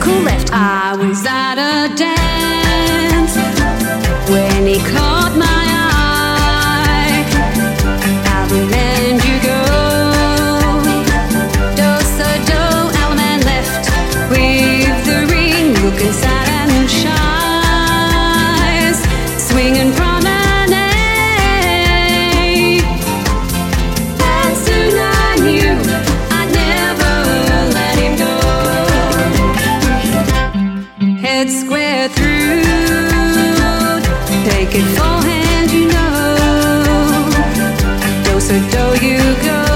cool left. I was at a dance when he caught my eye. Album and you go. Do so do, album and left with the ring, looking sad and shy, swinging promenade. And soon I knew I'd never let him go. Head square through, take it for hand, you know. Do so do you go.